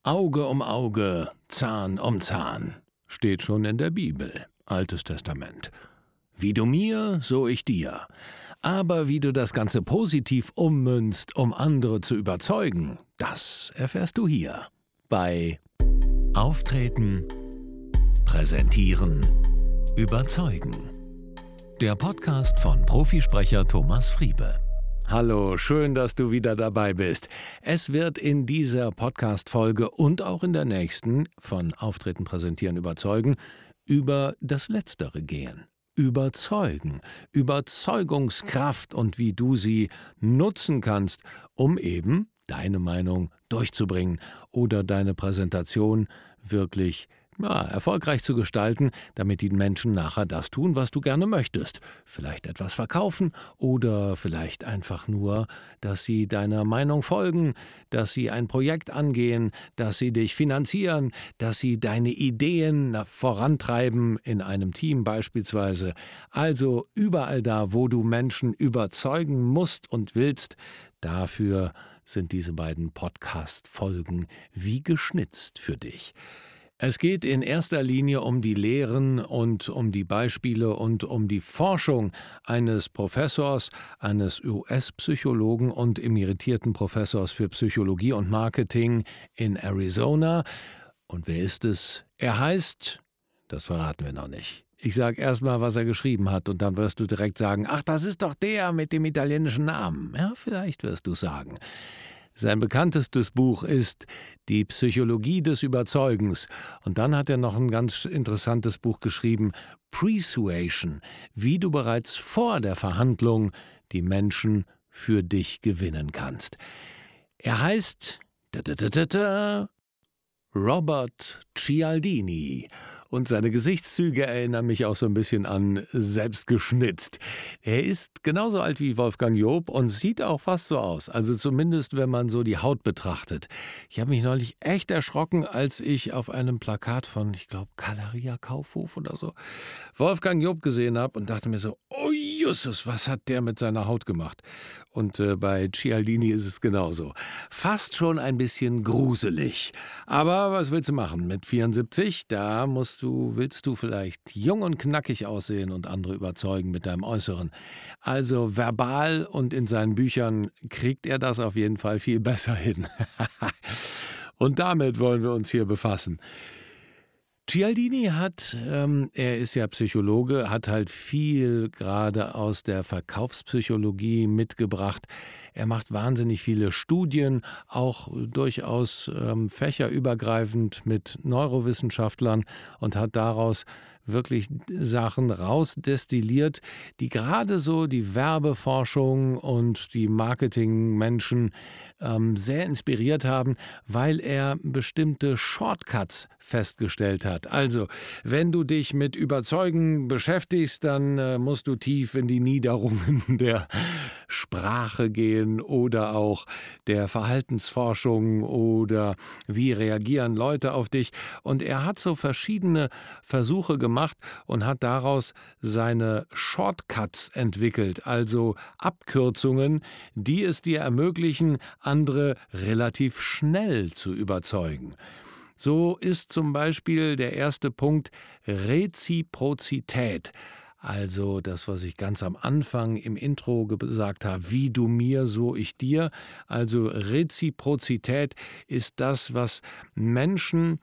Auge um Auge, Zahn um Zahn, steht schon in der Bibel, Altes Testament. Wie du mir, so ich dir. Aber wie du das Ganze positiv ummünzt, um andere zu überzeugen, das erfährst du hier bei Auftreten, Präsentieren, Überzeugen. Der Podcast von Profisprecher Thomas Friebe. Hallo, schön, dass du wieder dabei bist. Es wird in dieser Podcast-Folge und auch in der nächsten von Auftreten, Präsentieren, Überzeugen über das Letztere gehen. Überzeugen, Überzeugungskraft und wie du sie nutzen kannst, um eben deine Meinung durchzubringen oder deine Präsentation wirklich erfolgreich zu gestalten, damit die Menschen nachher das tun, was du gerne möchtest. Vielleicht etwas verkaufen oder vielleicht einfach nur, dass sie deiner Meinung folgen, dass sie ein Projekt angehen, dass sie dich finanzieren, dass sie deine Ideen vorantreiben, in einem Team beispielsweise. Also überall da, wo du Menschen überzeugen musst und willst, dafür sind diese beiden Podcast-Folgen wie geschnitzt für dich. Es geht in erster Linie um die Lehren und um die Beispiele und um die Forschung eines Professors, eines US-Psychologen und emeritierten Professors für Psychologie und Marketing in Arizona. Und wer ist es? Er heißt, das verraten wir noch nicht. Ich sage erstmal, was er geschrieben hat und dann wirst du direkt sagen, ach, das ist doch der mit dem italienischen Namen. Ja, vielleicht wirst du sagen. Sein bekanntestes Buch ist Die Psychologie des Überzeugens. Und dann hat er noch ein ganz interessantes Buch geschrieben, Persuasion, wie du bereits vor der Verhandlung die Menschen für dich gewinnen kannst. Er heißt Robert Cialdini. Und seine Gesichtszüge erinnern mich auch so ein bisschen an selbstgeschnitzt. Er ist genauso alt wie Wolfgang Job und sieht auch fast so aus. Also zumindest, wenn man so die Haut betrachtet. Ich habe mich neulich echt erschrocken, als ich auf einem Plakat von, ich glaube, Galeria Kaufhof oder so, Wolfgang Job gesehen habe und dachte mir so, oh Justus, was hat der mit seiner Haut gemacht? Und bei Cialdini ist es genauso. Fast schon ein bisschen gruselig. Aber was willst du machen? Mit 74, da willst du vielleicht jung und knackig aussehen und andere überzeugen mit deinem Äußeren. Also verbal und in seinen Büchern kriegt er das auf jeden Fall viel besser hin. Und damit wollen wir uns hier befassen. Cialdini er ist ja Psychologe, hat halt viel gerade aus der Verkaufspsychologie mitgebracht. Er macht wahnsinnig viele Studien, auch durchaus fächerübergreifend mit Neurowissenschaftlern und hat daraus wirklich Sachen rausdestilliert, die gerade so die Werbeforschung und die Marketingmenschen sehr inspiriert haben, weil er bestimmte Shortcuts festgestellt hat. Also, wenn du dich mit Überzeugen beschäftigst, dann musst du tief in die Niederungen der Sprache gehen oder auch der Verhaltensforschung oder wie reagieren Leute auf dich. Und er hat so verschiedene Versuche gemacht und hat daraus seine Shortcuts entwickelt, also Abkürzungen, die es dir ermöglichen, andere relativ schnell zu überzeugen. So ist zum Beispiel der erste Punkt Reziprozität. Also das, was ich ganz am Anfang im Intro gesagt habe, wie du mir, so ich dir. Also Reziprozität ist das, was Menschen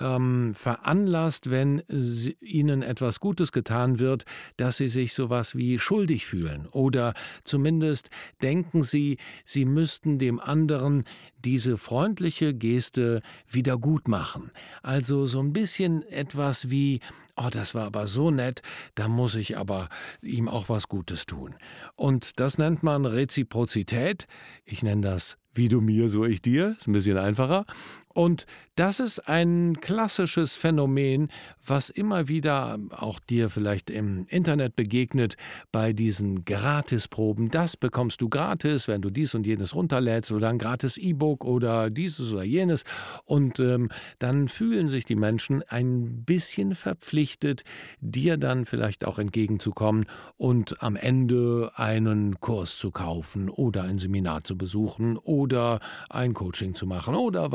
veranlasst, wenn ihnen etwas Gutes getan wird, dass sie sich sowas wie schuldig fühlen. Oder zumindest denken sie müssten dem anderen diese freundliche Geste wieder gut machen. Also so ein bisschen etwas wie, oh, das war aber so nett, da muss ich aber ihm auch was Gutes tun. Und das nennt man Reziprozität. Ich nenne das wie du mir, so ich dir. Ist ein bisschen einfacher. Und das ist ein klassisches Phänomen, was immer wieder auch dir vielleicht im Internet begegnet bei diesen Gratisproben. Das bekommst du gratis, wenn du dies und jenes runterlädst oder ein gratis E-Book oder dieses oder jenes. Und dann fühlen sich die Menschen ein bisschen verpflichtet, dir dann vielleicht auch entgegenzukommen und am Ende einen Kurs zu kaufen oder ein Seminar zu besuchen oder ein Coaching zu machen oder was auch immer.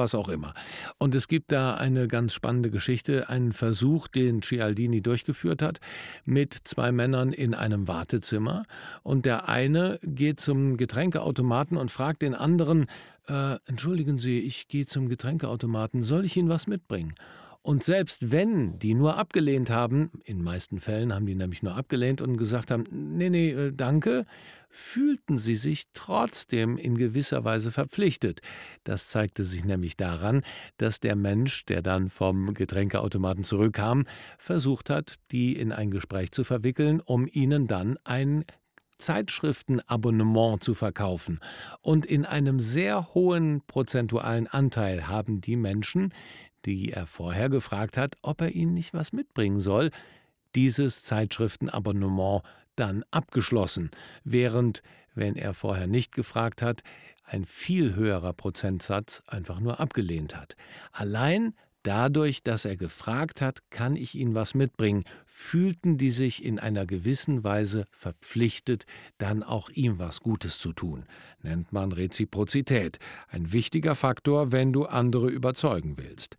Wartezimmer. Und es gibt da eine ganz spannende Geschichte, einen Versuch, den Cialdini durchgeführt hat, mit 2 Männern in einem Wartezimmer. Und der eine geht zum Getränkeautomaten und fragt den anderen: Entschuldigen Sie, ich gehe zum Getränkeautomaten, soll ich Ihnen was mitbringen? Und selbst wenn die nur abgelehnt haben, in den meisten Fällen haben die nämlich nur abgelehnt und gesagt haben, nee, danke, fühlten sie sich trotzdem in gewisser Weise verpflichtet. Das zeigte sich nämlich daran, dass der Mensch, der dann vom Getränkeautomaten zurückkam, versucht hat, die in ein Gespräch zu verwickeln, um ihnen dann ein Zeitschriftenabonnement zu verkaufen. Und in einem sehr hohen prozentualen Anteil haben die Menschen, die er vorher gefragt hat, ob er ihnen nicht was mitbringen soll, dieses Zeitschriftenabonnement dann abgeschlossen, während, wenn er vorher nicht gefragt hat, ein viel höherer Prozentsatz einfach nur abgelehnt hat. Allein dadurch, dass er gefragt hat, kann ich Ihnen was mitbringen, fühlten die sich in einer gewissen Weise verpflichtet, dann auch ihm was Gutes zu tun. Nennt man Reziprozität. Ein wichtiger Faktor, wenn du andere überzeugen willst.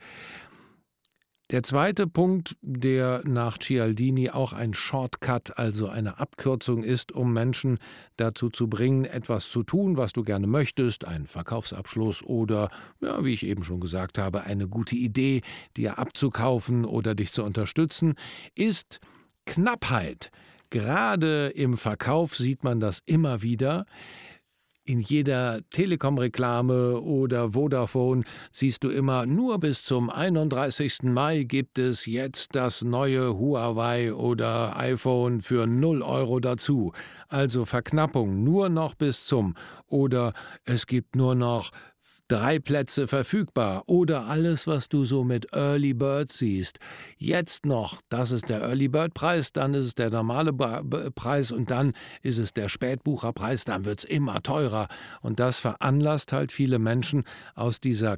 Der zweite Punkt, der nach Cialdini auch ein Shortcut, also eine Abkürzung ist, um Menschen dazu zu bringen, etwas zu tun, was du gerne möchtest, einen Verkaufsabschluss oder, ja, wie ich eben schon gesagt habe, eine gute Idee, dir abzukaufen oder dich zu unterstützen, ist Knappheit. Gerade im Verkauf sieht man das immer wieder. In jeder Telekom-Reklame oder Vodafone siehst du immer, nur bis zum 31. Mai gibt es jetzt das neue Huawei oder iPhone für 0 € dazu. Also Verknappung nur noch bis zum. Oder es gibt nur noch 3 Plätze verfügbar oder alles, was du so mit Early Bird siehst. Jetzt noch, das ist der Early Bird Preis, dann ist es der normale Preis und dann ist es der Spätbucherpreis, dann wird es immer teurer. Und das veranlasst halt viele Menschen aus diesem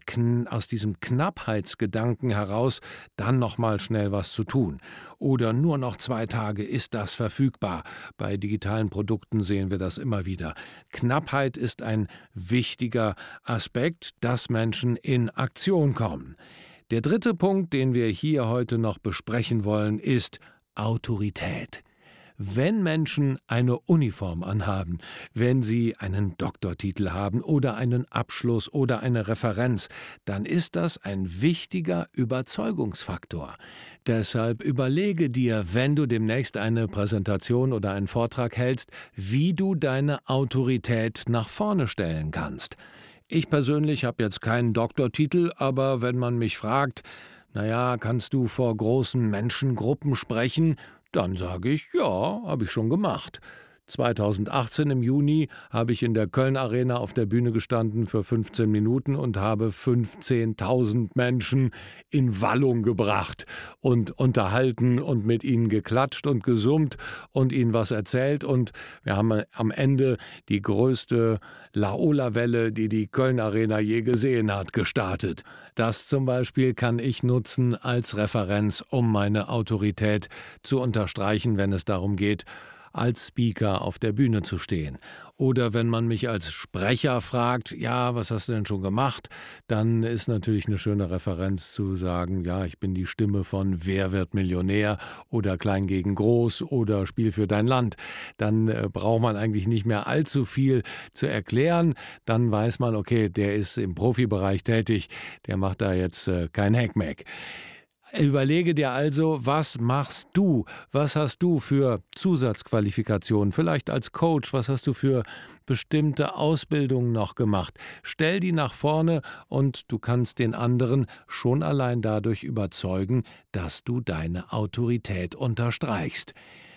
Knappheitsgedanken heraus, dann nochmal schnell was zu tun. Oder nur noch 2 Tage ist das verfügbar. Bei digitalen Produkten sehen wir das immer wieder. Knappheit ist ein wichtiger Aspekt, dass Menschen in Aktion kommen. Der dritte Punkt, den wir hier heute noch besprechen wollen, ist Autorität. Wenn Menschen eine Uniform anhaben, wenn sie einen Doktortitel haben oder einen Abschluss oder eine Referenz, dann ist das ein wichtiger Überzeugungsfaktor. Deshalb überlege dir, wenn du demnächst eine Präsentation oder einen Vortrag hältst, wie du deine Autorität nach vorne stellen kannst. Ich persönlich habe jetzt keinen Doktortitel, aber wenn man mich fragt, naja, kannst du vor großen Menschengruppen sprechen? Dann sage ich, ja, habe ich schon gemacht. 2018 im Juni habe ich in der Köln Arena auf der Bühne gestanden für 15 Minuten und habe 15.000 Menschen in Wallung gebracht und unterhalten und mit ihnen geklatscht und gesummt und ihnen was erzählt. Und wir haben am Ende die größte Laola-Welle, die die Köln Arena je gesehen hat, gestartet. Das zum Beispiel kann ich nutzen als Referenz, um meine Autorität zu unterstreichen, wenn es darum geht, als Speaker auf der Bühne zu stehen. Oder wenn man mich als Sprecher fragt, ja, was hast du denn schon gemacht? Dann ist natürlich eine schöne Referenz zu sagen, ja, ich bin die Stimme von Wer wird Millionär oder Klein gegen Groß oder Spiel für dein Land. Dann braucht man eigentlich nicht mehr allzu viel zu erklären. Dann weiß man, okay, der ist im Profibereich tätig, der macht da jetzt kein Hackmack. Überlege dir also, was machst du? Was hast du für Zusatzqualifikationen? Vielleicht als Coach, was hast du für bestimmte Ausbildungen noch gemacht? Stell die nach vorne und du kannst den anderen schon allein dadurch überzeugen, dass du deine Autorität unterstreichst.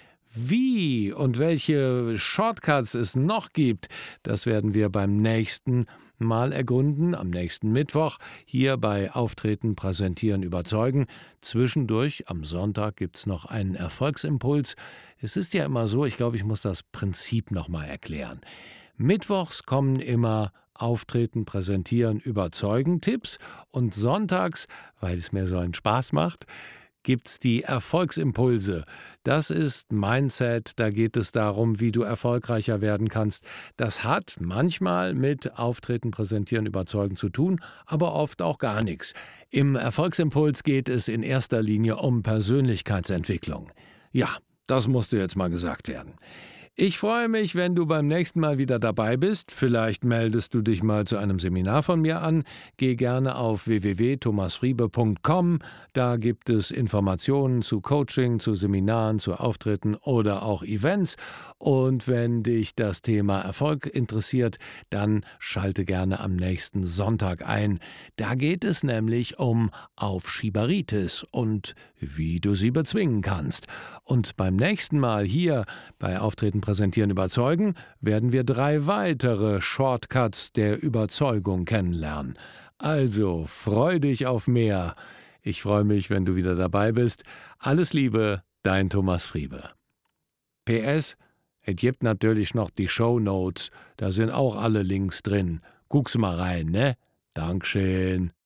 Wie und welche Shortcuts es noch gibt, das werden wir beim nächsten Mal ergründen, am nächsten Mittwoch, hier bei Auftreten, Präsentieren, Überzeugen. Zwischendurch, am Sonntag, gibt es noch einen Erfolgsimpuls. Es ist ja immer so, ich glaube, ich muss das Prinzip nochmal erklären. Mittwochs kommen immer Auftreten, Präsentieren, Überzeugen Tipps und sonntags, weil es mir so einen Spaß macht, gibt's die Erfolgsimpulse. Das ist Mindset, da geht es darum, wie du erfolgreicher werden kannst. Das hat manchmal mit Auftreten, Präsentieren, Überzeugen zu tun, aber oft auch gar nichts. Im Erfolgsimpuls geht es in erster Linie um Persönlichkeitsentwicklung. Ja, das musste jetzt mal gesagt werden. Ich freue mich, wenn du beim nächsten Mal wieder dabei bist. Vielleicht meldest du dich mal zu einem Seminar von mir an. Geh gerne auf www.thomasfriebe.com. Da gibt es Informationen zu Coaching, zu Seminaren, zu Auftritten oder auch Events. Und wenn dich das Thema Erfolg interessiert, dann schalte gerne am nächsten Sonntag ein. Da geht es nämlich um Aufschieberitis und wie du sie bezwingen kannst. Und beim nächsten Mal hier bei Auftreten, Präsentieren, Überzeugen werden wir 3 weitere Shortcuts der Überzeugung kennenlernen. Also, freu dich auf mehr. Ich freue mich, wenn du wieder dabei bist. Alles Liebe, dein Thomas Friebe. PS, es gibt natürlich noch die Shownotes. Da sind auch alle Links drin. Guck's mal rein, ne? Dankeschön.